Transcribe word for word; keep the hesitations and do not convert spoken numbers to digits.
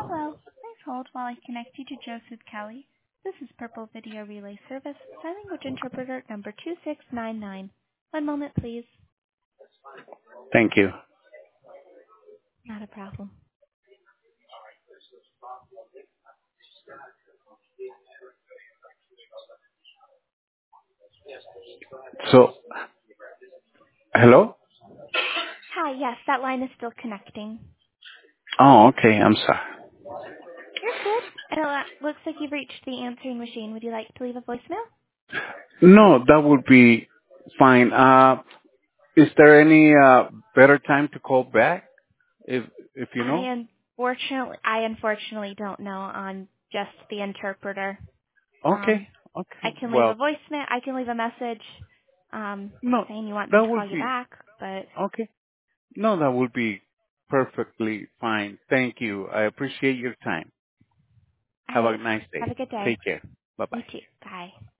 Hello. Please hold while I connect you to Joseph Kelly. This is Purple Video Relay Service, sign language interpreter number two six nine nine. One moment, please. Thank you. Not a problem. So, hello? Hi, yes, that line is still connecting. Oh, okay. I'm sorry. You're good. It uh, looks like you've reached the answering machine. Would you like to leave a voicemail? No, that would be fine. Uh, is there any uh, better time to call back, if if you know? I unfortunately, I unfortunately don't know. I'm just the interpreter. Um, Okay. I Okay. can leave a Well, voicemail. I can leave a message um, no, saying you want me that to would call you be back, but okay. No, that would be perfectly fine. Thank you. I appreciate your time. all Have a right. nice Have day. a good day. Take care. Bye bye. You too. Bye.